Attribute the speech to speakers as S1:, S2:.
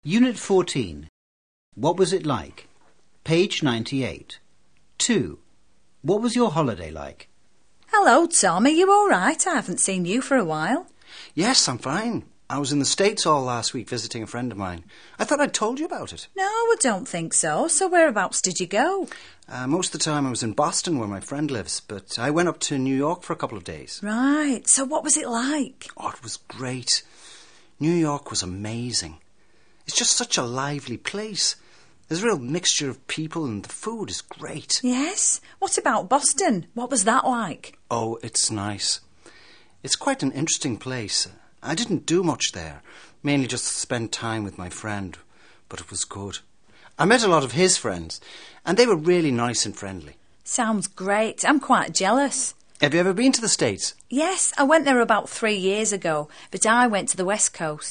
S1: Unit 14. What was it like? Page 98. 2. What was your holiday like?
S2: Hello, Tom. Are you all right? I haven't seen you for a while.
S3: Yes, I'm fine. I was in the States all last week visiting a friend of mine. I thought I'd told you about it.
S2: No, I don't think so. So whereabouts did you go?
S3: Most of the time I was in Boston where my friend lives, but I went up to New York for a couple of days.
S2: Right. So what was it like?
S3: Oh, it was great. New York was amazing. It's just such a lively place. There's a real mixture of people and the food is great.
S2: Yes? What about Boston? What was that like?
S3: Oh, it's nice. It's quite an interesting place. I didn't do much there, mainly just spend time with my friend, but it was good. I met a lot of his friends, and they were really nice and friendly.
S2: Sounds great. I'm quite jealous.
S3: Have you ever been to the States?
S2: Yes, I went there about 3 years ago, but I went to the West Coast.